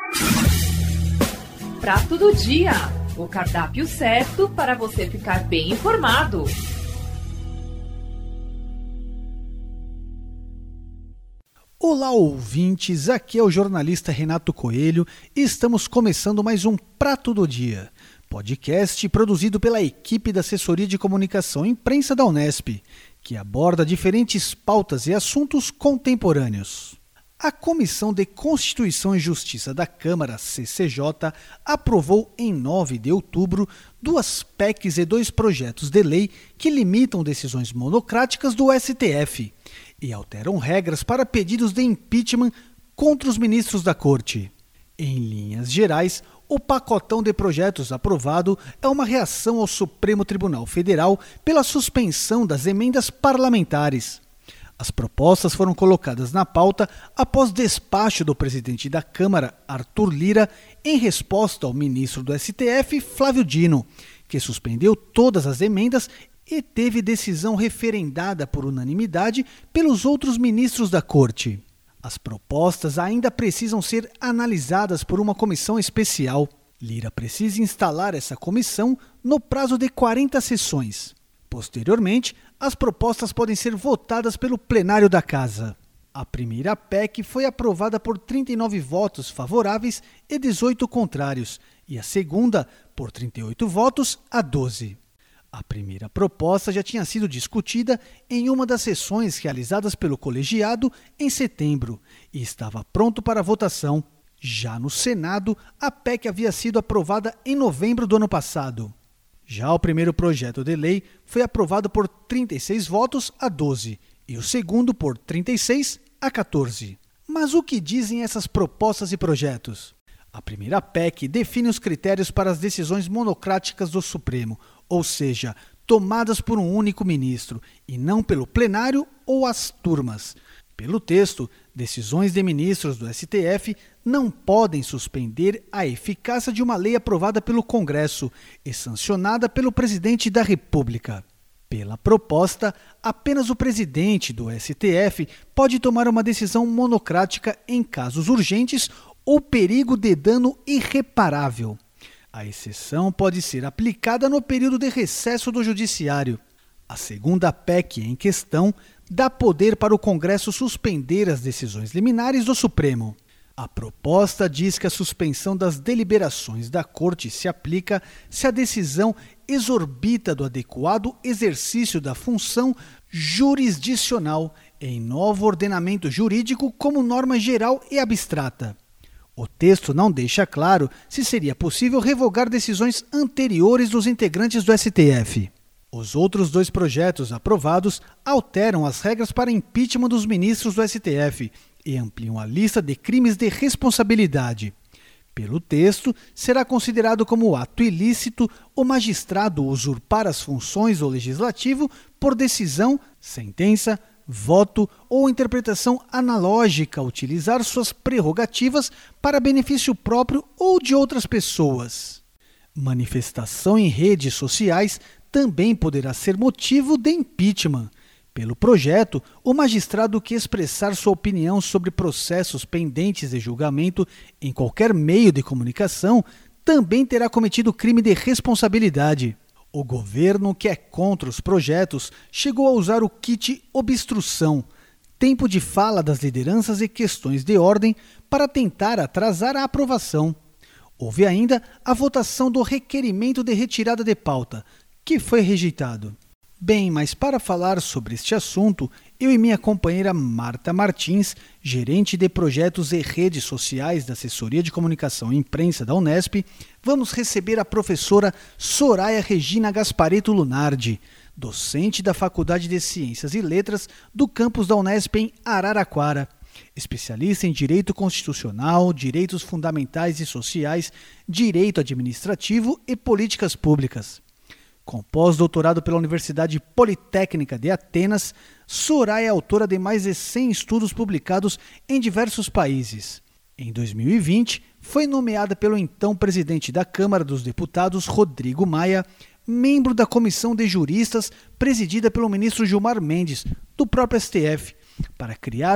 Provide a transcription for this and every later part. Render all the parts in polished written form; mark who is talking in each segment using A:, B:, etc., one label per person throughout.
A: Prato do Dia, o cardápio certo para você ficar bem informado.
B: Olá, ouvintes, aqui é o jornalista Renato Coelho e estamos começando mais um Prato do Dia, podcast produzido pela equipe da Assessoria de Comunicação e Imprensa da Unesp, que aborda diferentes pautas e assuntos contemporâneos. A Comissão de Constituição e Justiça da Câmara, CCJ, aprovou em 9 de outubro 2 PECs e 2 projetos de lei que limitam decisões monocráticas do STF e alteram regras para pedidos de impeachment contra os ministros da Corte. Em linhas gerais, o pacotão de projetos aprovado é uma reação ao Supremo Tribunal Federal pela suspensão das emendas parlamentares. As propostas foram colocadas na pauta após despacho do presidente da Câmara, Arthur Lira, em resposta ao ministro do STF, Flávio Dino, que suspendeu todas as emendas e teve decisão referendada por unanimidade pelos outros ministros da Corte. As propostas ainda precisam ser analisadas por uma comissão especial. Lira precisa instalar essa comissão no prazo de 40 sessões. Posteriormente, as propostas podem ser votadas pelo plenário da Casa. A primeira PEC foi aprovada por 39 votos favoráveis e 18 contrários, e a segunda por 38 votos a 12. A primeira proposta já tinha sido discutida em uma das sessões realizadas pelo colegiado em setembro e estava pronto para votação. Já no Senado, a PEC havia sido aprovada em novembro do ano passado. Já o primeiro projeto de lei foi aprovado por 36 votos a 12 e o segundo por 36 a 14. Mas o que dizem essas propostas e projetos? A primeira PEC define os critérios para as decisões monocráticas do Supremo, ou seja, tomadas por um único ministro e não pelo plenário ou as turmas. Pelo texto, decisões de ministros do STF não podem suspender a eficácia de uma lei aprovada pelo Congresso e sancionada pelo presidente da República. Pela proposta, apenas o presidente do STF pode tomar uma decisão monocrática em casos urgentes ou perigo de dano irreparável. A exceção pode ser aplicada no período de recesso do Judiciário. A segunda PEC em questão dá poder para o Congresso suspender as decisões liminares do Supremo. A proposta diz que a suspensão das deliberações da Corte se aplica se a decisão exorbita do adequado exercício da função jurisdicional em novo ordenamento jurídico como norma geral e abstrata. O texto não deixa claro se seria possível revogar decisões anteriores dos integrantes do STF. Os outros 2 projetos aprovados alteram as regras para impeachment dos ministros do STF e ampliam a lista de crimes de responsabilidade. Pelo texto, será considerado como ato ilícito o magistrado usurpar as funções do legislativo por decisão, sentença, voto ou interpretação analógica a utilizar suas prerrogativas para benefício próprio ou de outras pessoas. Manifestação em redes sociais também poderá ser motivo de impeachment. Pelo projeto, o magistrado que expressar sua opinião sobre processos pendentes de julgamento em qualquer meio de comunicação também terá cometido crime de responsabilidade. O governo, que é contra os projetos, chegou a usar o kit obstrução, tempo de fala das lideranças e questões de ordem, para tentar atrasar a aprovação. Houve ainda a votação do requerimento de retirada de pauta, que foi rejeitado. Bem, mas para falar sobre este assunto, eu e minha companheira Marta Martins, gerente de projetos e redes sociais da Assessoria de Comunicação e Imprensa da Unesp, vamos receber a professora Soraya Regina Gasparetto Lunardi, docente da Faculdade de Ciências e Letras do campus da Unesp em Araraquara, especialista em Direito Constitucional, Direitos Fundamentais e Sociais, Direito Administrativo e Políticas Públicas. Com pós-doutorado pela Universidade Politécnica de Atenas, Soraya é autora de mais de 100 estudos publicados em diversos países. Em 2020, foi nomeada pelo então presidente da Câmara dos Deputados, Rodrigo Maia, membro da Comissão de Juristas, presidida pelo ministro Gilmar Mendes, do próprio STF, para criar um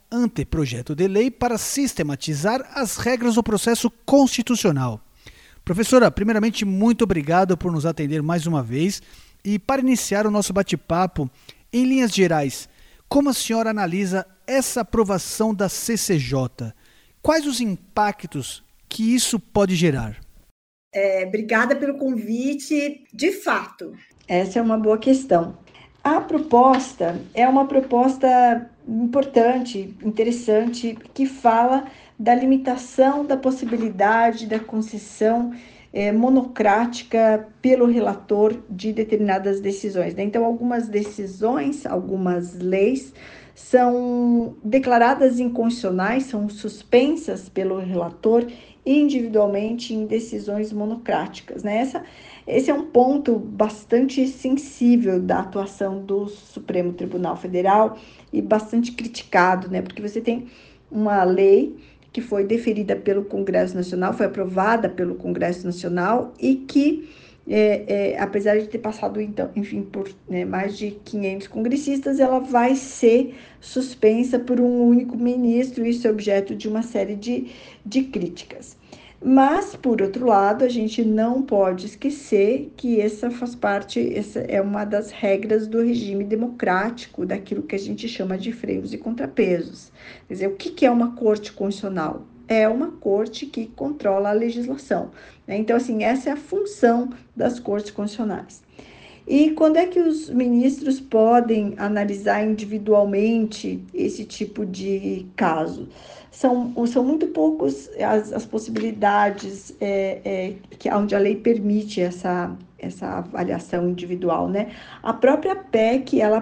B: anteprojeto de lei para sistematizar as regras do processo constitucional. Professora, primeiramente, muito obrigado por nos atender mais uma vez. E para iniciar o nosso bate-papo, em linhas gerais, como a senhora analisa essa aprovação da CCJ? Quais os impactos que isso pode gerar?
C: Obrigada pelo convite. De fato, essa é uma boa questão. A proposta é uma proposta importante, interessante, que fala da limitação da possibilidade da concessão monocrática pelo relator de determinadas decisões, né? Então, algumas decisões, algumas leis são declaradas inconstitucionais, são suspensas pelo relator individualmente em decisões monocráticas, né? Esse é um ponto bastante sensível da atuação do Supremo Tribunal Federal e bastante criticado, né? Porque você tem uma lei que foi deferida pelo Congresso Nacional, foi aprovada pelo Congresso Nacional e que, apesar de ter passado, então, enfim, por mais de 500 congressistas, ela vai ser suspensa por um único ministro, isso é objeto de uma série de críticas. Mas, por outro lado, a gente não pode esquecer que essa é uma das regras do regime democrático, daquilo que a gente chama de freios e contrapesos. Quer dizer, o que é uma corte constitucional? É uma corte que controla a legislação, né? Então, assim, essa é a função das cortes constitucionais. E quando é que os ministros podem analisar individualmente esse tipo de caso? São muito poucos as possibilidades onde a lei permite essa avaliação individual, né? A própria PEC, ela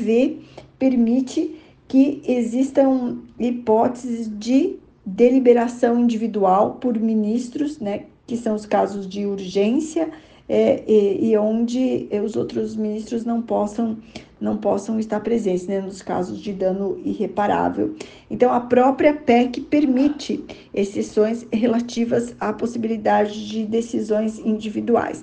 C: permite que existam hipóteses de deliberação individual por ministros, né? Que são os casos de urgência, e onde os outros ministros não possam estar presentes, né, nos casos de dano irreparável. Então, a própria PEC permite exceções relativas à possibilidade de decisões individuais.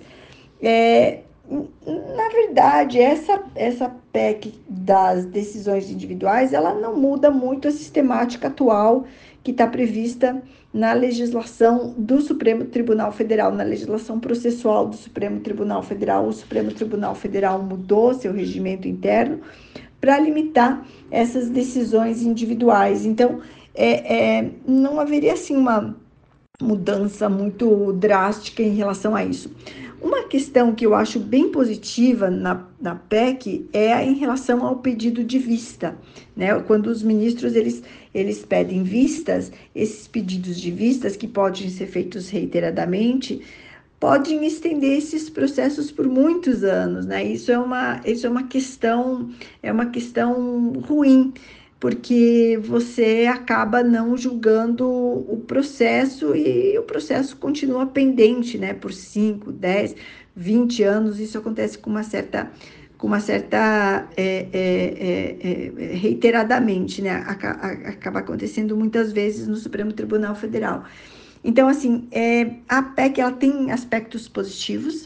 C: Na verdade, essa PEC das decisões individuais, ela não muda muito a sistemática atual que está prevista na legislação do Supremo Tribunal Federal, na legislação processual do Supremo Tribunal Federal. O Supremo Tribunal Federal mudou seu regimento interno para limitar essas decisões individuais. Então, não haveria, assim, uma mudança muito drástica em relação a isso. Uma questão que eu acho bem positiva na PEC é em relação ao pedido de vista, né? Quando os ministros eles pedem vistas, esses pedidos de vistas, que podem ser feitos reiteradamente, podem estender esses processos por muitos anos, né? Isso é uma questão ruim, porque você acaba não julgando o processo e o processo continua pendente, né, por 5, 10, 20 anos. Isso acontece com uma certa reiteradamente, né, acaba acontecendo muitas vezes no Supremo Tribunal Federal. Então, assim, a PEC, ela tem aspectos positivos,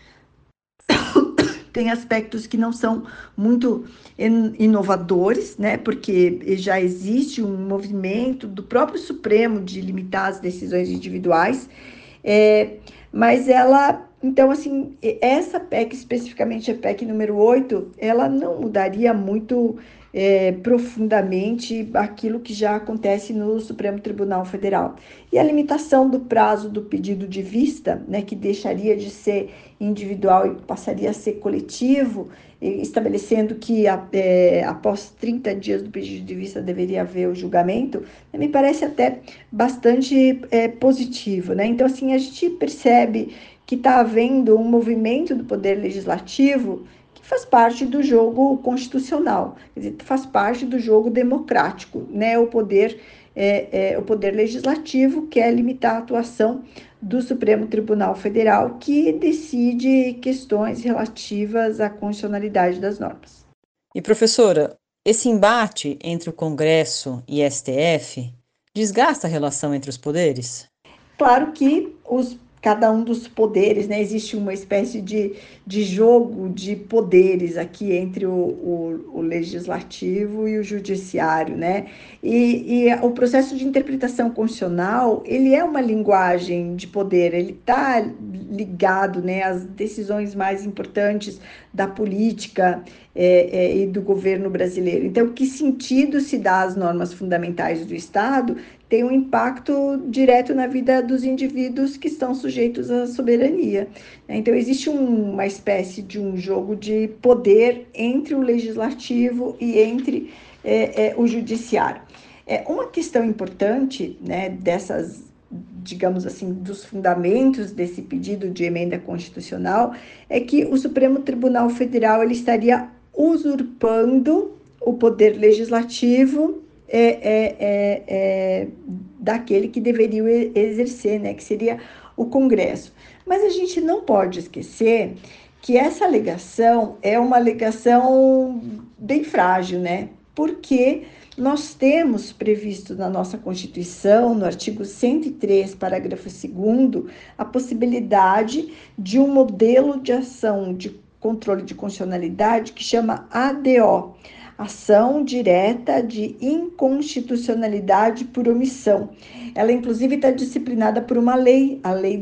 C: tem aspectos que não são muito inovadores, né? Porque já existe um movimento do próprio Supremo de limitar as decisões individuais, mas então, assim, essa PEC, especificamente a PEC número 8, ela não mudaria muito profundamente aquilo que já acontece no Supremo Tribunal Federal. E a limitação do prazo do pedido de vista, né, que deixaria de ser individual e passaria a ser coletivo, estabelecendo que após 30 dias do pedido de vista deveria haver o julgamento, me parece até bastante positivo, né? Então, assim, a gente percebe que está havendo um movimento do Poder Legislativo que faz parte do jogo constitucional, quer dizer, faz parte do jogo democrático, né? O poder legislativo quer limitar a atuação do Supremo Tribunal Federal, que decide questões relativas à constitucionalidade das normas.
D: E, professora, esse embate entre o Congresso e STF desgasta a relação entre os poderes?
C: Claro que os cada um dos poderes, né? Existe uma espécie de jogo de poderes aqui entre o legislativo e o judiciário, né? E o processo de interpretação constitucional, ele é uma linguagem de poder, ele está ligado, né, às decisões mais importantes da política e do governo brasileiro. Então, que sentido se dá às normas fundamentais do Estado tem um impacto direto na vida dos indivíduos que estão sujeitos à soberania. Então, existe uma espécie de um jogo de poder entre o legislativo e entre o judiciário. Uma questão importante, né, dessas, digamos assim, dos fundamentos desse pedido de emenda constitucional é que o Supremo Tribunal Federal ele estaria usurpando o poder legislativo daquele que deveria exercer, né, que seria o Congresso. Mas a gente não pode esquecer que essa alegação é uma alegação bem frágil, né? Porque nós temos previsto na nossa Constituição, no artigo 103, parágrafo 2º, a possibilidade de um modelo de ação de controle de constitucionalidade que chama ADO, Ação Direta de Inconstitucionalidade por Omissão. Ela, inclusive, está disciplinada por uma lei, a Lei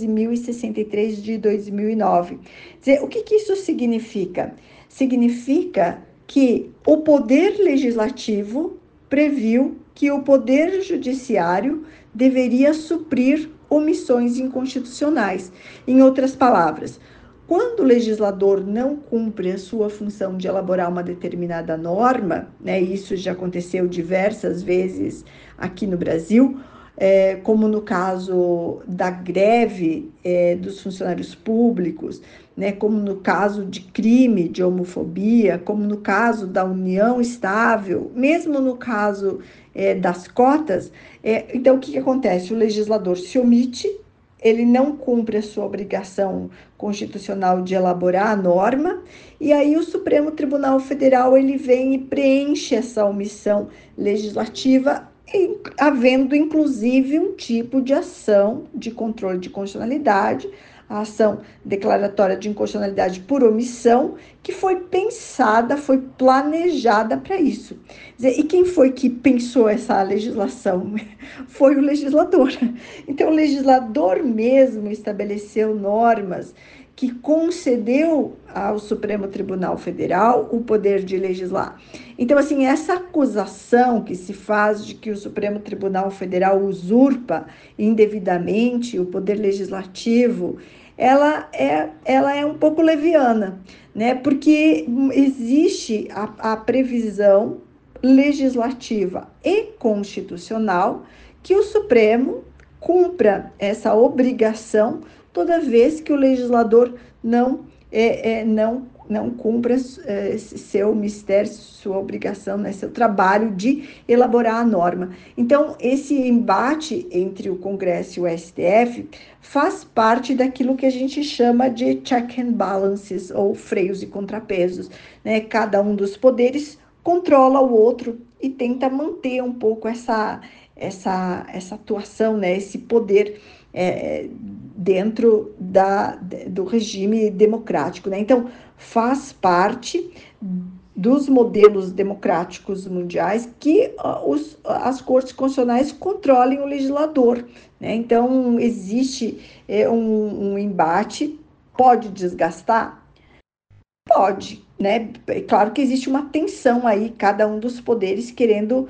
C: 12.063 de 2009. O que isso significa? Significa que o Poder Legislativo previu que o Poder Judiciário deveria suprir omissões inconstitucionais. Em outras palavras, quando o legislador não cumpre a sua função de elaborar uma determinada norma, né, isso já aconteceu diversas vezes aqui no Brasil, como no caso da greve dos funcionários públicos, né, como no caso de crime de homofobia, como no caso da união estável, mesmo no caso das cotas. Então, o que acontece? O legislador se omite, ele não cumpre a sua obrigação constitucional de elaborar a norma, e aí o Supremo Tribunal Federal ele vem e preenche essa omissão legislativa, havendo inclusive um tipo de ação de controle de constitucionalidade, a ação declaratória de inconstitucionalidade por omissão, que foi pensada, foi planejada para isso. E quem foi que pensou essa legislação? Foi o legislador. Então, o legislador mesmo estabeleceu normas que concedeu ao Supremo Tribunal Federal o poder de legislar. Então, assim, essa acusação que se faz de que o Supremo Tribunal Federal usurpa indevidamente o poder legislativo, ela é um pouco leviana, né? Porque existe a previsão legislativa e constitucional que o Supremo cumpra essa obrigação toda vez que o legislador não cumpra seu mistério, sua obrigação, né, seu trabalho de elaborar a norma. Então, esse embate entre o Congresso e o STF faz parte daquilo que a gente chama de check and balances, ou freios e contrapesos, né? Cada um dos poderes controla o outro e tenta manter um pouco essa atuação, né, esse poder dentro do regime democrático, né? Então, faz parte dos modelos democráticos mundiais que as cortes constitucionais controlem o legislador, né? Então, existe um embate, pode desgastar? Pode, né? É claro que existe uma tensão aí, cada um dos poderes querendo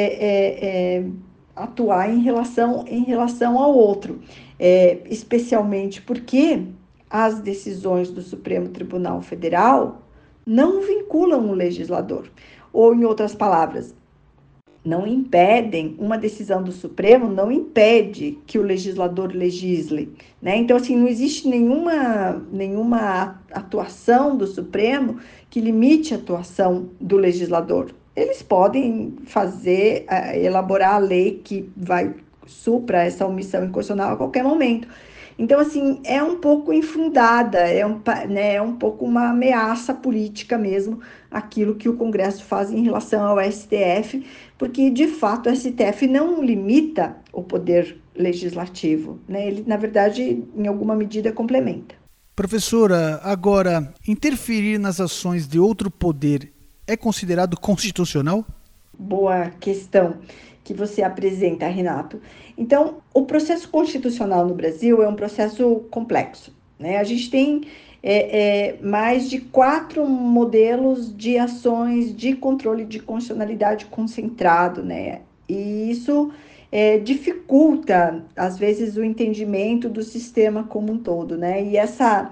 C: atuar em relação ao outro, especialmente porque as decisões do Supremo Tribunal Federal não vinculam o legislador, ou, em outras palavras, não impedem, uma decisão do Supremo não impede que o legislador legisle, né? Então, assim, não existe nenhuma atuação do Supremo que limite a atuação do legislador. Eles podem elaborar a lei que vai supra essa omissão inconstitucional a qualquer momento. Então, assim, é um pouco infundada, é um pouco uma ameaça política mesmo, aquilo que o Congresso faz em relação ao STF, porque, de fato, o STF não limita o poder legislativo, né? Ele, na verdade, em alguma medida complementa.
B: Professora, agora, interferir nas ações de outro poder é considerado constitucional?
C: Boa questão que você apresenta, Renato. Então, o processo constitucional no Brasil é um processo complexo, né? A gente tem mais de 4 modelos de ações de controle de constitucionalidade concentrado, né? E isso dificulta, às vezes, o entendimento do sistema como um todo, né? E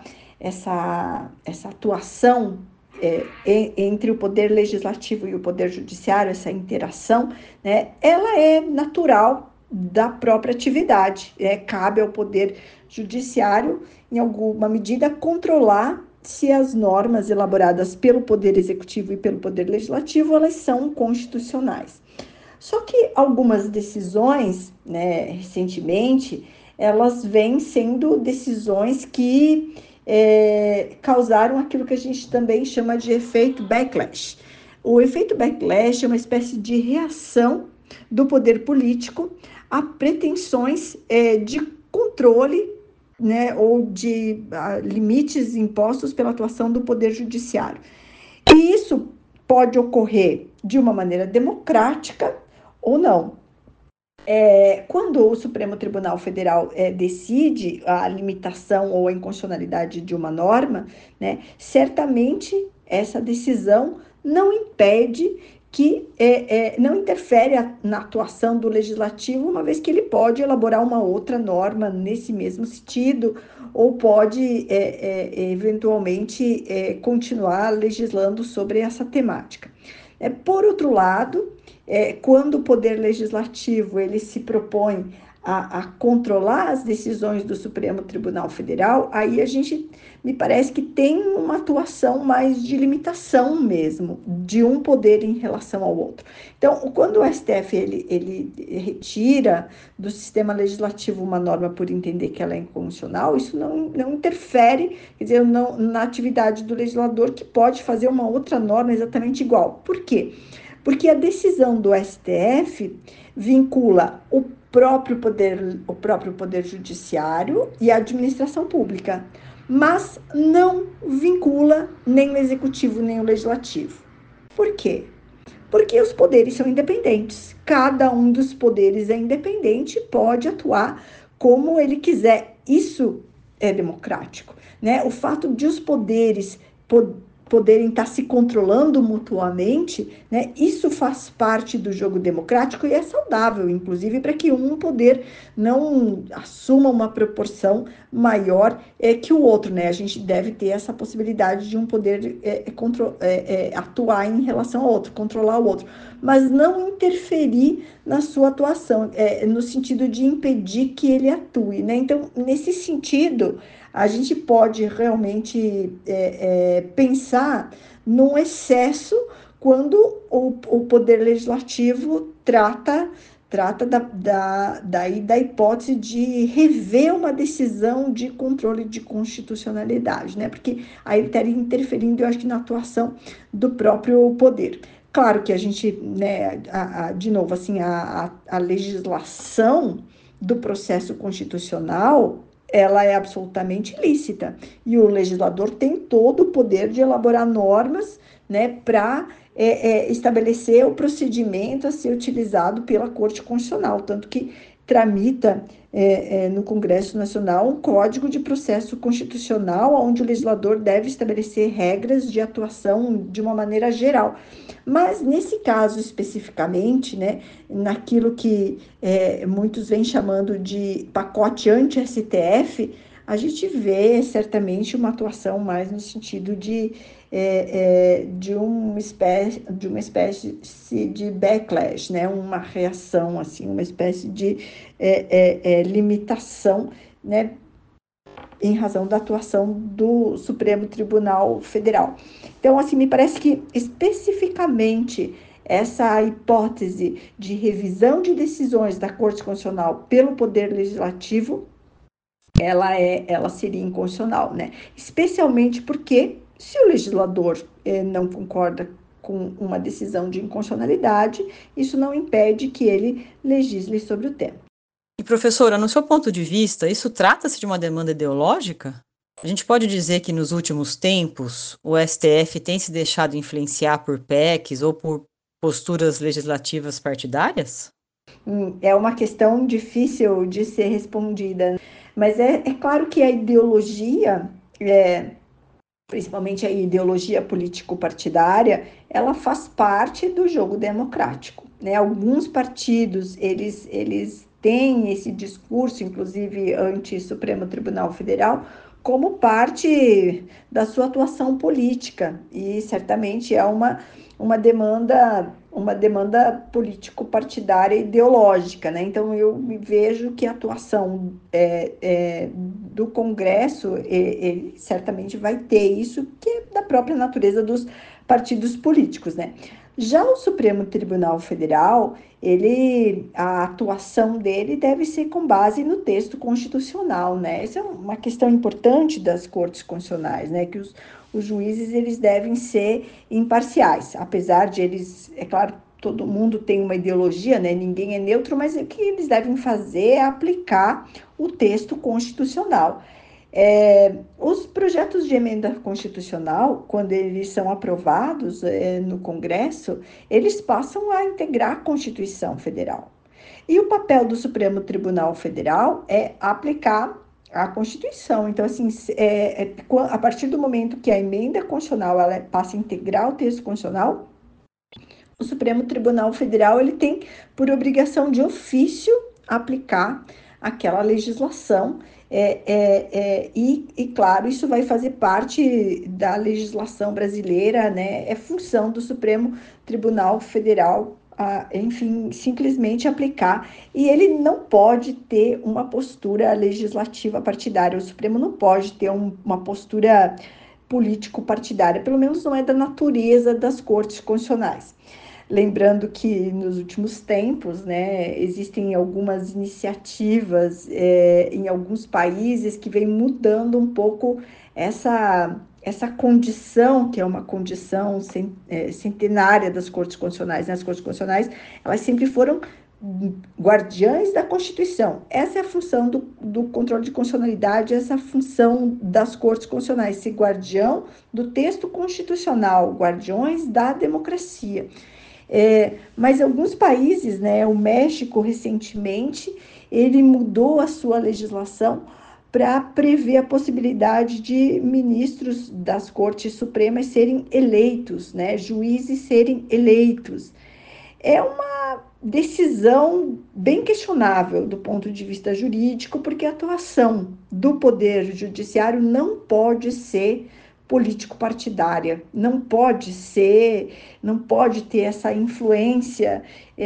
C: essa atuação entre o poder legislativo e o poder judiciário, essa interação, né, ela é natural da própria atividade. Cabe ao poder judiciário, em alguma medida, controlar se as normas elaboradas pelo poder executivo e pelo poder legislativo, elas são constitucionais. Só que algumas decisões, né, recentemente, elas vêm sendo decisões que causaram aquilo que a gente também chama de efeito backlash. O efeito backlash é uma espécie de reação do poder político a pretensões de controle, né, ou de limites impostos pela atuação do poder judiciário. E isso pode ocorrer de uma maneira democrática ou não. Quando o Supremo Tribunal Federal decide a limitação ou a inconstitucionalidade de uma norma, né, certamente essa decisão não impede que não interfere na atuação do legislativo, uma vez que ele pode elaborar uma outra norma nesse mesmo sentido, ou pode eventualmente continuar legislando sobre essa temática. Por outro lado, quando o poder legislativo ele se propõe a controlar as decisões do Supremo Tribunal Federal, aí a gente, me parece que tem uma atuação mais de limitação mesmo, de um poder em relação ao outro. Então, quando o STF ele retira do sistema legislativo uma norma por entender que ela é inconstitucional, isso não interfere, quer dizer, na atividade do legislador, que pode fazer uma outra norma exatamente igual. Por quê? Porque a decisão do STF vincula o próprio poder judiciário e a administração pública, mas não vincula nem o executivo nem o legislativo. Por quê? Porque os poderes são independentes. Cada um dos poderes é independente e pode atuar como ele quiser. Isso é democrático, né? O fato de os poderes poderem estar se controlando mutuamente, né? Isso faz parte do jogo democrático e é saudável, inclusive, para que um poder não assuma uma proporção maior que o outro, né? A gente deve ter essa possibilidade de um poder atuar em relação ao outro, controlar o outro, mas não interferir na sua atuação, no sentido de impedir que ele atue, né? Então, nesse sentido, a gente pode realmente pensar num excesso quando o poder legislativo trata da hipótese de rever uma decisão de controle de constitucionalidade, né? Porque aí ele estaria interferindo, eu acho que, na atuação do próprio poder. Claro que a gente, né, de novo, assim, a legislação do processo constitucional, ela é absolutamente lícita, e o legislador tem todo o poder de elaborar normas, né, para estabelecer o procedimento a ser utilizado pela Corte Constitucional, tanto que tramita no Congresso Nacional um Código de Processo Constitucional, onde o legislador deve estabelecer regras de atuação de uma maneira geral. Mas, nesse caso especificamente, né, naquilo que muitos vêm chamando de pacote anti-STF, a gente vê certamente uma atuação mais no sentido de uma espécie de backlash, né, uma reação, assim, uma espécie de limitação, né, em razão da atuação do Supremo Tribunal Federal. Então, assim, me parece que especificamente essa hipótese de revisão de decisões da Corte Constitucional pelo Poder Legislativo, ela seria inconstitucional, né? Especialmente porque, se o legislador não concorda com uma decisão de inconstitucionalidade, isso não impede que ele legisle sobre o tema.
D: E, professora, no seu ponto de vista, isso trata-se de uma demanda ideológica? A gente pode dizer que nos últimos tempos o STF tem se deixado influenciar por PECs ou por posturas legislativas partidárias?
C: É uma questão difícil de ser respondida, mas é claro que a ideologia, principalmente a ideologia político-partidária, ela faz parte do jogo democrático, né? Alguns partidos, eles têm esse discurso, inclusive anti-Supremo Tribunal Federal, como parte da sua atuação política, e certamente é uma demanda político-partidária ideológica, né? Então eu vejo que a atuação do Congresso ele certamente vai ter isso, que é da própria natureza dos partidos políticos, né? Já o Supremo Tribunal Federal, a atuação dele deve ser com base no texto constitucional, né? Essa é uma questão importante das cortes constitucionais, né? Que os juízes, eles devem ser imparciais, apesar de eles, é claro, todo mundo tem uma ideologia, né? Ninguém é neutro, mas o que eles devem fazer é aplicar o texto constitucional. Os projetos de emenda constitucional, quando eles são aprovados no Congresso, eles passam a integrar a Constituição Federal. E o papel do Supremo Tribunal Federal é aplicar a Constituição. Então, assim, a partir do momento que a emenda constitucional ela passa a integrar o texto constitucional, o Supremo Tribunal Federal ele tem por obrigação de ofício aplicar aquela legislação e, claro, isso vai fazer parte da legislação brasileira, né? É função do Supremo Tribunal Federal, enfim, simplesmente aplicar. E ele não pode ter uma postura legislativa partidária. O Supremo não pode ter uma postura político-partidária, pelo menos não é da natureza das cortes constitucionais. Lembrando que nos últimos tempos, né, existem algumas iniciativas em alguns países que vem mudando um pouco essa condição, que é uma condição centenária das cortes constitucionais. Né? As cortes constitucionais, elas sempre foram guardiães da Constituição. Essa é a função do controle de constitucionalidade, essa é a função das cortes constitucionais, ser guardião do texto constitucional, guardiões da democracia. Mas alguns países, né, o México recentemente, ele mudou a sua legislação para prever a possibilidade de ministros das Cortes Supremas serem eleitos, né, juízes serem eleitos. É uma decisão bem questionável do ponto de vista jurídico, porque a atuação do Poder Judiciário não pode ser político-partidária, não pode ter essa influência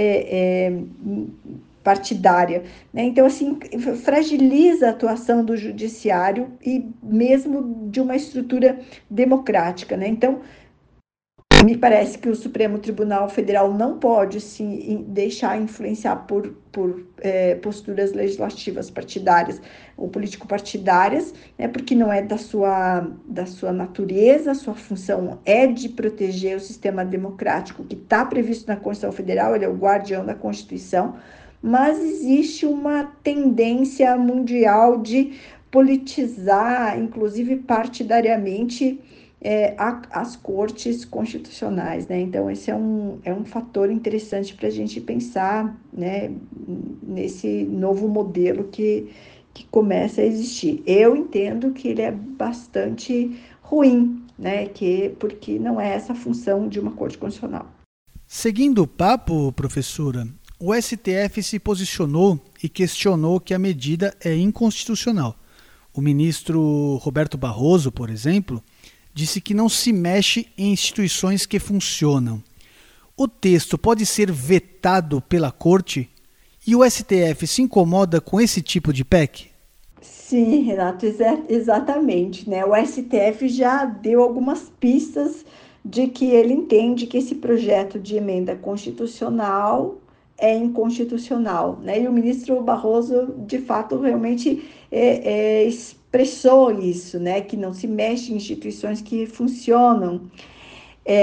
C: partidária, né? Então, assim, fragiliza a atuação do judiciário e mesmo de uma estrutura democrática, né? Então, me parece que o Supremo Tribunal Federal não pode se deixar influenciar por posturas legislativas partidárias ou político-partidárias, né, porque não é da sua natureza, a sua função é de proteger o sistema democrático que está previsto na Constituição Federal, ele é o guardião da Constituição, mas existe uma tendência mundial de politizar, inclusive partidariamente, as cortes constitucionais, né? Então, esse é um fator interessante para a gente pensar, né, nesse novo modelo que começa a existir. Eu entendo que ele é bastante ruim, né? Porque não é essa a função de uma corte constitucional.
B: Seguindo o papo, professora, o STF se posicionou e questionou que a medida é inconstitucional. O ministro Roberto Barroso, por exemplo, disse que não se mexe em instituições que funcionam. O texto pode ser vetado pela Corte e o STF se incomoda com esse tipo de PEC?
C: Sim, Renato, exatamente, né? O STF já deu algumas pistas de que ele entende que esse projeto de emenda constitucional é inconstitucional, né? E o ministro Barroso, de fato, realmente expressou isso, né? Que não se mexe em instituições que funcionam.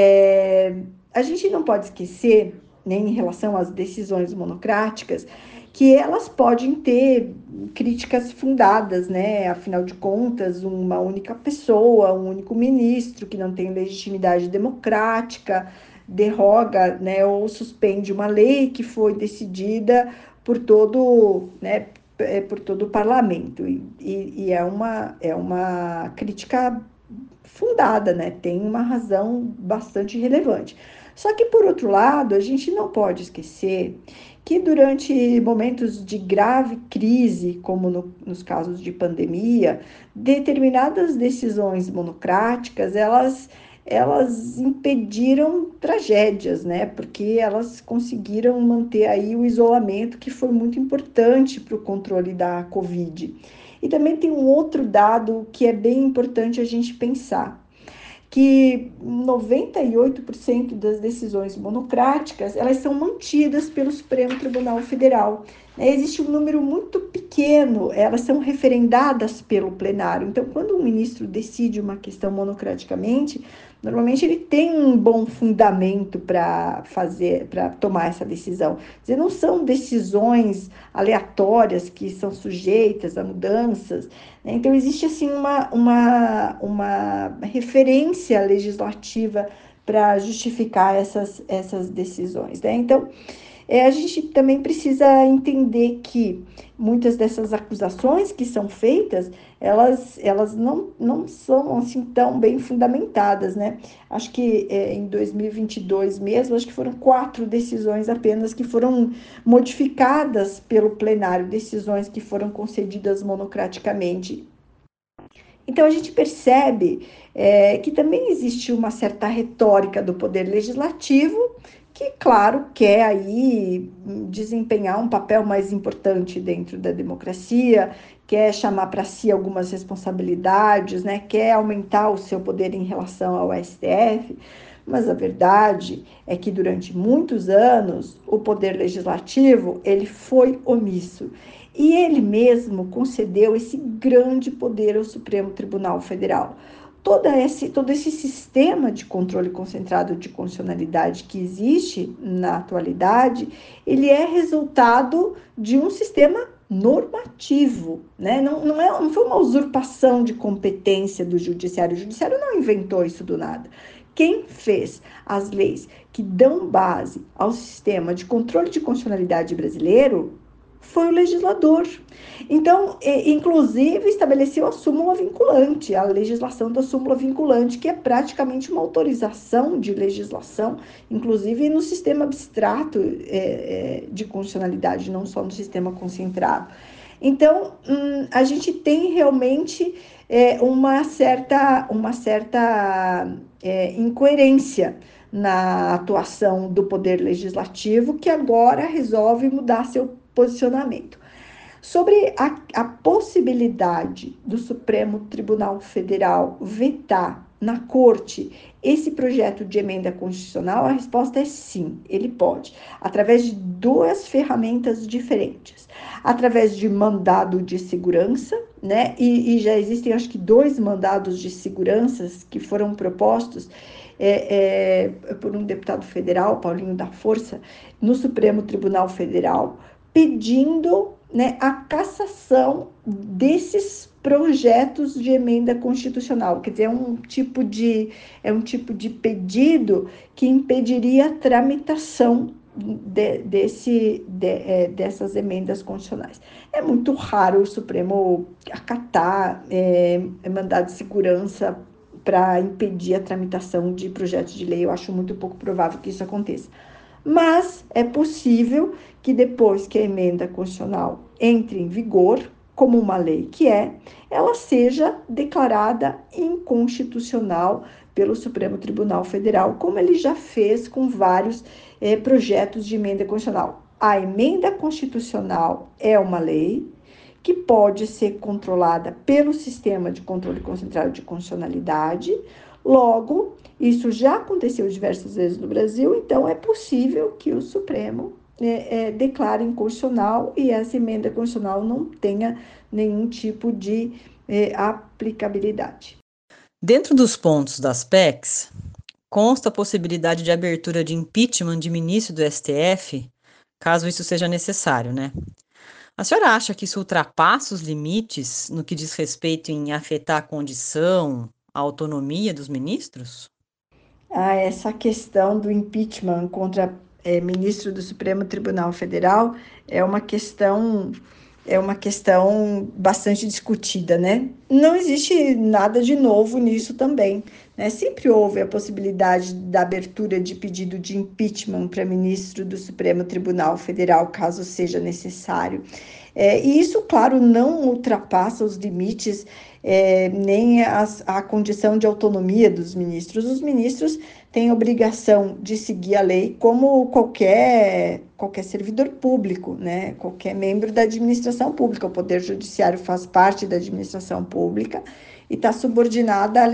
C: A gente não pode esquecer, né, em relação às decisões monocráticas, que elas podem ter críticas fundadas, né? Afinal de contas, uma única pessoa, um único ministro que não tem legitimidade democrática, derroga, né, ou suspende uma lei que foi decidida por todo, né, por todo o parlamento. E é uma crítica fundada, né? Tem uma razão bastante relevante. Só que, por outro lado, a gente não pode esquecer que durante momentos de grave crise, como nos casos de pandemia, determinadas decisões monocráticas, elas impediram tragédias, né? Porque elas conseguiram manter aí o isolamento, que foi muito importante para o controle da Covid. E também tem um outro dado que é bem importante a gente pensar, que 98% das decisões monocráticas, elas são mantidas pelo Supremo Tribunal Federal. Existe um número muito pequeno, elas são referendadas pelo plenário. Então, quando um ministro decide uma questão monocraticamente, normalmente ele tem um bom fundamento para tomar essa decisão. Quer dizer, não são decisões aleatórias que são sujeitas a mudanças, né? Então, existe assim uma referência legislativa para justificar essas decisões, né? Então, a gente também precisa entender que muitas dessas acusações que são feitas, elas não são assim tão bem fundamentadas, né? Acho que em 2022 mesmo, acho que foram 4 decisões apenas que foram modificadas pelo plenário, decisões que foram concedidas monocraticamente. Então, a gente percebe que também existe uma certa retórica do poder legislativo, que, claro, quer aí desempenhar um papel mais importante dentro da democracia, quer chamar para si algumas responsabilidades, né? Quer aumentar o seu poder em relação ao STF, mas a verdade é que durante muitos anos o poder legislativo ele foi omisso. E ele mesmo concedeu esse grande poder ao Supremo Tribunal Federal. Todo esse sistema de controle concentrado de constitucionalidade que existe na atualidade, ele é resultado de um sistema normativo, né? Não foi uma usurpação de competência do judiciário. O judiciário não inventou isso do nada. Quem fez as leis que dão base ao sistema de controle de constitucionalidade brasileiro foi o legislador. Então, inclusive, estabeleceu a súmula vinculante, a legislação da súmula vinculante, que é praticamente uma autorização de legislação, inclusive no sistema abstrato de constitucionalidade, não só no sistema concentrado. Então, a gente tem realmente uma certa incoerência na atuação do Poder Legislativo, que agora resolve mudar seu posicionamento. Sobre a possibilidade do Supremo Tribunal Federal vetar na Corte esse projeto de emenda constitucional, a resposta é sim, ele pode, através de 2 ferramentas diferentes. Através de mandado de segurança, né? E já existem, acho que, 2 mandados de segurança que foram propostos por um deputado federal, Paulinho da Força, no Supremo Tribunal Federal, pedindo, né, a cassação desses projetos de emenda constitucional. Quer dizer, é um tipo de pedido que impediria a tramitação dessas emendas constitucionais. É muito raro o Supremo acatar mandado de segurança para impedir a tramitação de projetos de lei. Eu acho muito pouco provável que isso aconteça. Mas é possível que depois que a emenda constitucional entre em vigor, como uma lei que ela seja declarada inconstitucional pelo Supremo Tribunal Federal, como ele já fez com vários projetos de emenda constitucional. A emenda constitucional é uma lei que pode ser controlada pelo sistema de controle concentrado de constitucionalidade. Logo, isso já aconteceu diversas vezes no Brasil, então é possível que o Supremo declare inconstitucional e essa emenda constitucional não tenha nenhum tipo de aplicabilidade.
D: Dentro dos pontos das PECs, consta a possibilidade de abertura de impeachment de ministro do STF caso isso seja necessário, né? A senhora acha que isso ultrapassa os limites no que diz respeito em afetar a condição, a autonomia dos ministros?
C: Essa questão do impeachment contra ministro do Supremo Tribunal Federal é uma questão bastante discutida, né? Não existe nada de novo nisso também, né? Sempre houve a possibilidade da abertura de pedido de impeachment para ministro do Supremo Tribunal Federal, caso seja necessário. E isso, claro, não ultrapassa os limites, nem a condição de autonomia dos ministros. Os ministros têm obrigação de seguir a lei como qualquer servidor público, né? Qualquer membro da administração pública. O Poder Judiciário faz parte da administração pública e está subordinado à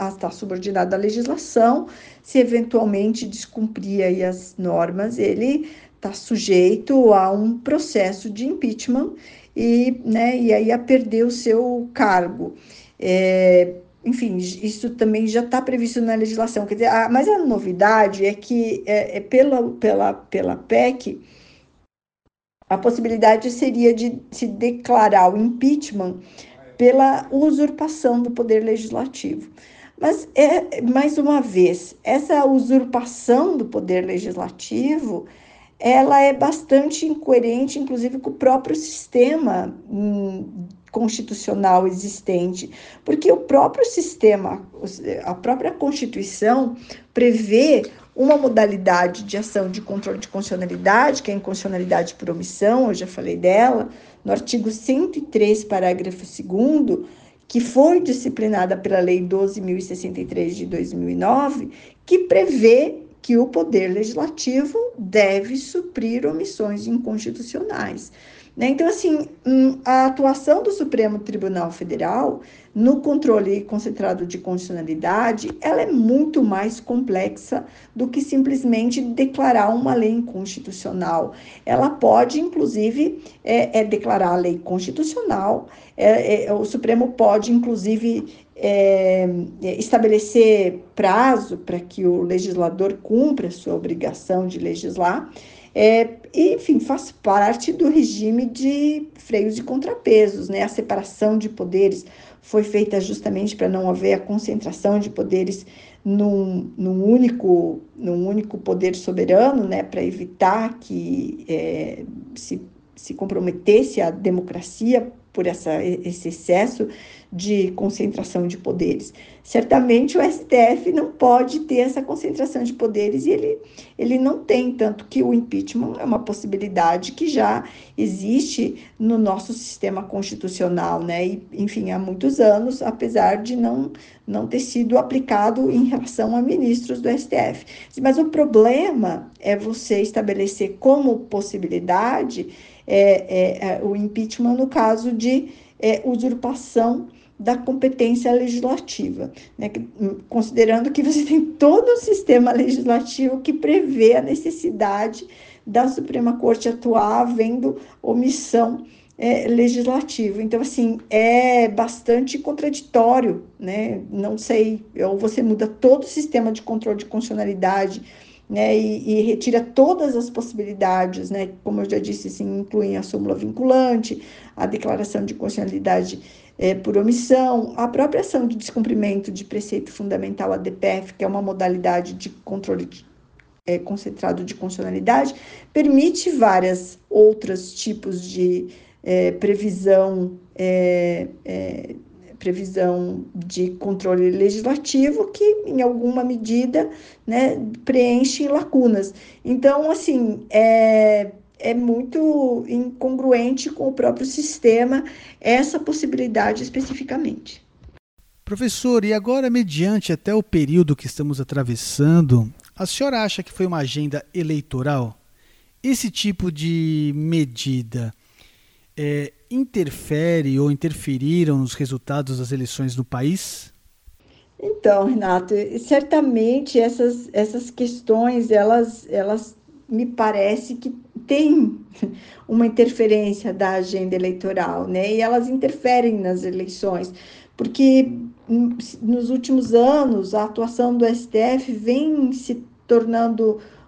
C: legislação. Se eventualmente descumprir aí as normas, ele está sujeito a um processo de impeachment e aí a perder o seu cargo. Enfim, isso também já está previsto na legislação. Quer dizer, mas a novidade é que pela PEC, a possibilidade seria de se declarar o impeachment pela usurpação do poder legislativo. Mas, mais uma vez, essa usurpação do poder legislativo, ela é bastante incoerente, inclusive, com o próprio sistema constitucional existente, porque o próprio sistema, a própria Constituição prevê uma modalidade de ação de controle de constitucionalidade, que é a inconstitucionalidade por omissão, eu já falei dela, no artigo 103, parágrafo 2º, que foi disciplinada pela Lei 12.063 de 2009, que prevê que o Poder Legislativo deve suprir omissões inconstitucionais. Então, assim, a atuação do Supremo Tribunal Federal no controle concentrado de constitucionalidade, ela é muito mais complexa do que simplesmente declarar uma lei inconstitucional. Ela pode, inclusive, declarar a lei constitucional, o Supremo pode, inclusive, estabelecer prazo para que o legislador cumpra a sua obrigação de legislar, enfim, faz parte do regime de freios e contrapesos, né? A separação de poderes foi feita justamente para não haver a concentração de poderes num único poder soberano, né? Para evitar que se comprometesse a democracia por esse excesso de concentração de poderes. Certamente o STF não pode ter essa concentração de poderes e ele não tem, tanto que o impeachment é uma possibilidade que já existe no nosso sistema constitucional, né? E, enfim, há muitos anos, apesar de não ter sido aplicado em relação a ministros do STF. Mas o problema é você estabelecer como possibilidade o impeachment no caso de usurpação da competência legislativa, né? Considerando que você tem todo o sistema legislativo que prevê a necessidade da Suprema Corte atuar havendo omissão legislativa. Então, assim, é bastante contraditório, né? Não sei, ou você muda todo o sistema de controle de constitucionalidade, né, e retira todas as possibilidades, né, como eu já disse, assim, incluem a súmula vinculante, a declaração de constitucionalidade por omissão, a própria ação de descumprimento de preceito fundamental, a DPF, que é uma modalidade de controle concentrado de constitucionalidade, permite vários outros tipos de previsão de controle legislativo que, em alguma medida, né, preenchem lacunas. Então, assim, é muito incongruente com o próprio sistema essa possibilidade especificamente.
B: Professor, e agora, mediante até o período que estamos atravessando, a senhora acha que foi uma agenda eleitoral? Esse tipo de medida interfere ou interferiram nos resultados das eleições no país?
C: Então, Renato, certamente essas questões, elas me parece que têm uma interferência da agenda eleitoral, né? E elas interferem nas eleições, porque nos últimos anos a atuação do STF vem se tornando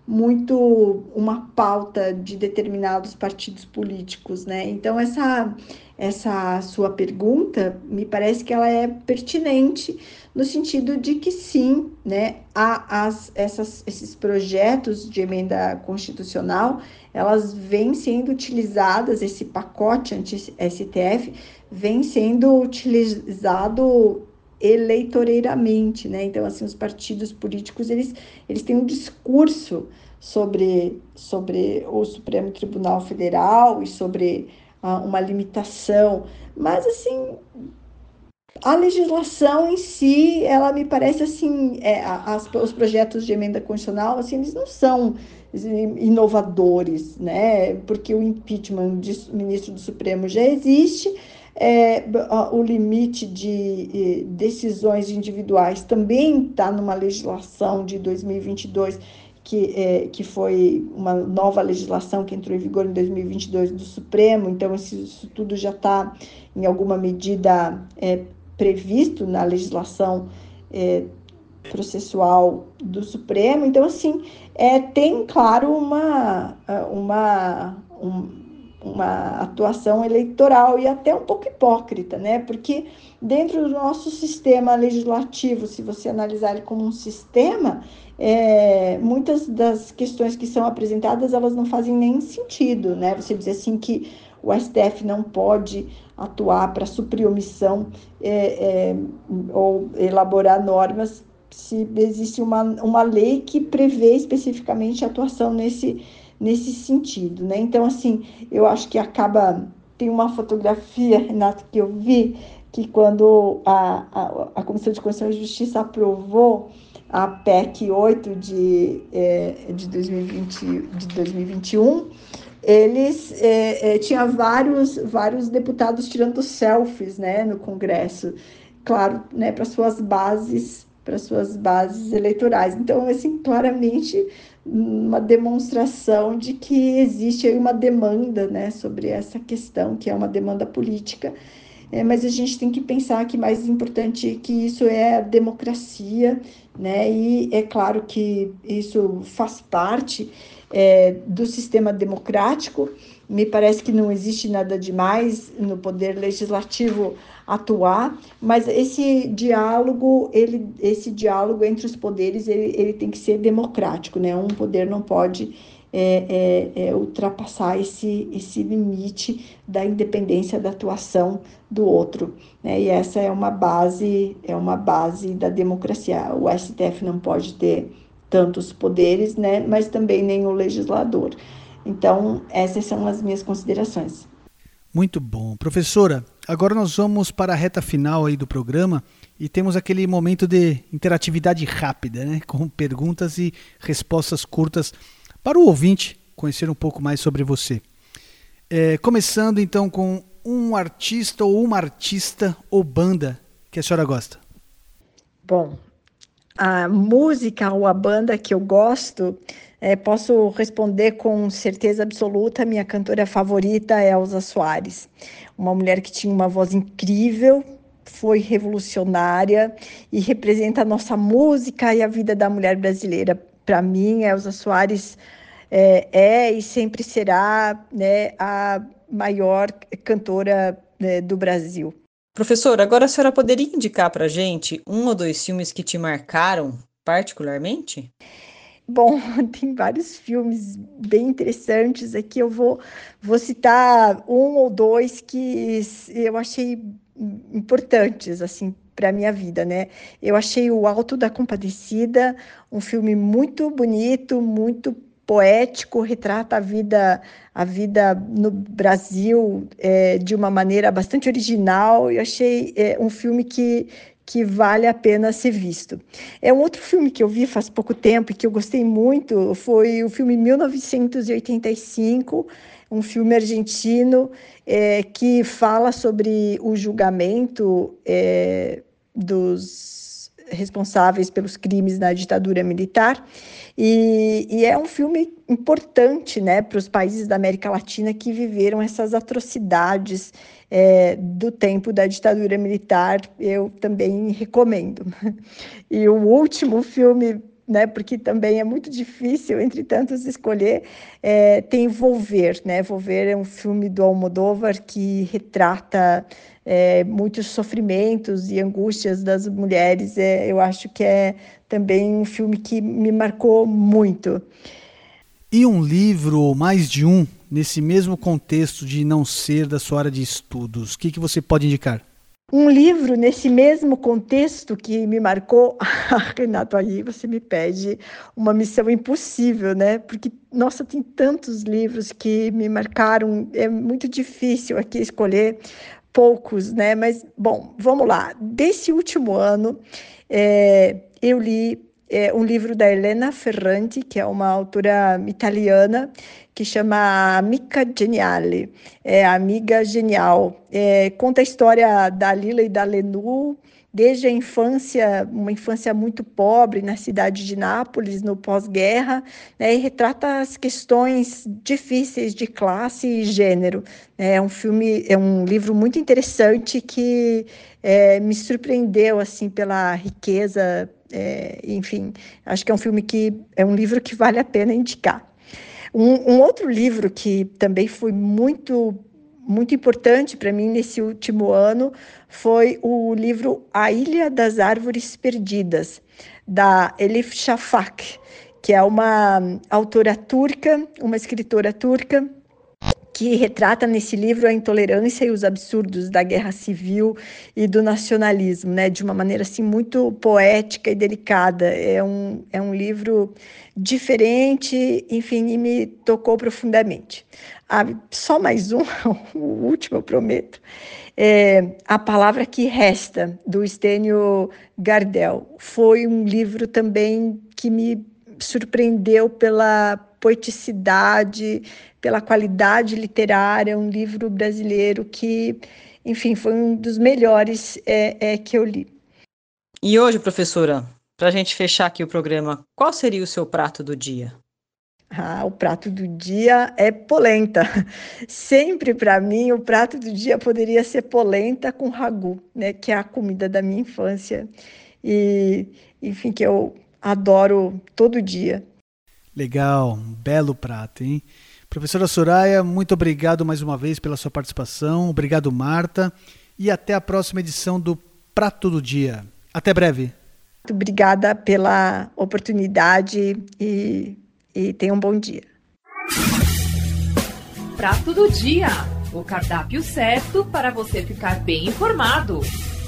C: muito uma pauta de determinados partidos políticos, né? Então, essa sua pergunta, me parece que ela é pertinente no sentido de que sim, né, esses projetos de emenda constitucional, elas vêm sendo utilizadas, esse pacote anti-STF vem sendo utilizado eleitoreiramente, né? Então, assim, os partidos políticos, eles têm um discurso sobre o Supremo Tribunal Federal e sobre uma limitação, mas, assim, a legislação em si, ela me parece, assim, os projetos de emenda constitucional, assim, eles não são inovadores, né? Porque o impeachment de ministro do Supremo já existe, o limite de decisões individuais também está numa legislação de 2022, que foi uma nova legislação que entrou em vigor em 2022 do Supremo, então isso tudo já está, em alguma medida, previsto na legislação processual do Supremo. Então, assim, tem, claro, uma atuação eleitoral e até um pouco hipócrita, né? Porque dentro do nosso sistema legislativo, se você analisar ele como um sistema, muitas das questões que são apresentadas, elas não fazem nem sentido, né? Você dizer assim que o STF não pode atuar para suprir omissão ou elaborar normas se existe uma lei que prevê especificamente a atuação nesse sentido, né? Então, assim, eu acho que tem uma fotografia, Renato, que eu vi, que quando a Comissão de Constituição e Justiça aprovou a PEC 8 de 2021, eles tinha vários deputados tirando selfies, né, no Congresso, claro, né, para suas bases eleitorais. Então, assim, claramente uma demonstração de que existe aí uma demanda, né, sobre essa questão, que é uma demanda política, mas a gente tem que pensar que mais importante que isso é a democracia, né, e é claro que isso faz parte do sistema democrático. Me parece que não existe nada demais no poder legislativo atuar, mas esse diálogo entre os poderes, ele tem que ser democrático, né? Um poder não pode ultrapassar esse limite da independência da atuação do outro, né? E essa é uma base da democracia. O STF não pode ter tantos poderes, né? Mas também nem o legislador. Então, essas são as minhas considerações.
B: Muito bom. Professora, agora nós vamos para a reta final aí do programa e temos aquele momento de interatividade rápida, né? Com perguntas e respostas curtas para o ouvinte conhecer um pouco mais sobre você. Começando então com um artista ou uma artista ou banda que a senhora gosta.
C: Bom, a música ou a banda que eu gosto, posso responder com certeza absoluta. Minha cantora favorita é Elza Soares, uma mulher que tinha uma voz incrível, foi revolucionária e representa a nossa música e a vida da mulher brasileira. Para mim, Elza Soares e sempre será, né, a maior cantora, né, do Brasil.
D: Professor, agora a senhora poderia indicar para a gente um ou dois filmes que te marcaram particularmente?
C: Bom, tem vários filmes bem interessantes aqui. Eu vou citar um ou dois que eu achei importantes, assim, para a minha vida, né? Eu achei O Alto da Compadecida um filme muito bonito, muito poético, retrata a vida no Brasil de uma maneira bastante original. Eu achei um filme que vale a pena ser visto. Um outro filme que eu vi faz pouco tempo e que eu gostei muito foi o filme 1985, um filme argentino que fala sobre o julgamento dos responsáveis pelos crimes na ditadura militar. E é um filme importante, né, para os países da América Latina que viveram essas atrocidades do tempo da ditadura militar. Eu também recomendo. E o último filme né? Porque também é muito difícil, entre tantos, escolher. Tem Volver, né? Volver é um filme do Almodóvar que retrata muitos sofrimentos e angústias das mulheres. Eu acho que é também um filme que me marcou muito.
B: E um livro, ou mais de um, nesse mesmo contexto de não ser da sua área de estudos, o que você pode indicar?
C: Um livro nesse mesmo contexto que me marcou, Renato, aí você me pede uma missão impossível, né? Porque, nossa, tem tantos livros que me marcaram, é muito difícil aqui escolher poucos, né? Mas, bom, vamos lá. Desse último ano, eu li um livro da Elena Ferranti, que é uma autora italiana, que chama Amica Geniale, Amiga Genial. Conta a história da Lila e da Lenu, desde a infância, uma infância muito pobre na cidade de Nápoles, no pós-guerra, né, e retrata as questões difíceis de classe e gênero. É um livro muito interessante que me surpreendeu assim pela riqueza. Enfim, acho que é um livro que vale a pena indicar. Um outro livro que também foi muito importante para mim nesse último ano foi o livro A Ilha das Árvores Perdidas, da Elif Shafak, que é uma autora turca, uma escritora turca, que retrata nesse livro a intolerância e os absurdos da guerra civil e do nacionalismo, né, de uma maneira assim muito poética e delicada. É um livro diferente, enfim, e me tocou profundamente. Só mais um, o último, eu prometo. A Palavra que Resta, do Stênio Gardel. Foi um livro também que me surpreendeu pela poeticidade, pela qualidade literária, um livro brasileiro que, enfim, foi um dos melhores que eu li.
D: E hoje, professora, para a gente fechar aqui o programa, qual seria o seu prato do dia?
C: O prato do dia é polenta. Sempre para mim o prato do dia poderia ser polenta com ragu, né, que é a comida da minha infância e, enfim, que eu adoro todo dia.
B: Legal, um belo prato, hein? Professora Soraya, muito obrigado mais uma vez pela sua participação. Obrigado, Marta. E até a próxima edição do Prato do Dia. Até breve.
C: Muito obrigada pela oportunidade e tenha um bom dia.
A: Prato do Dia, o cardápio certo para você ficar bem informado.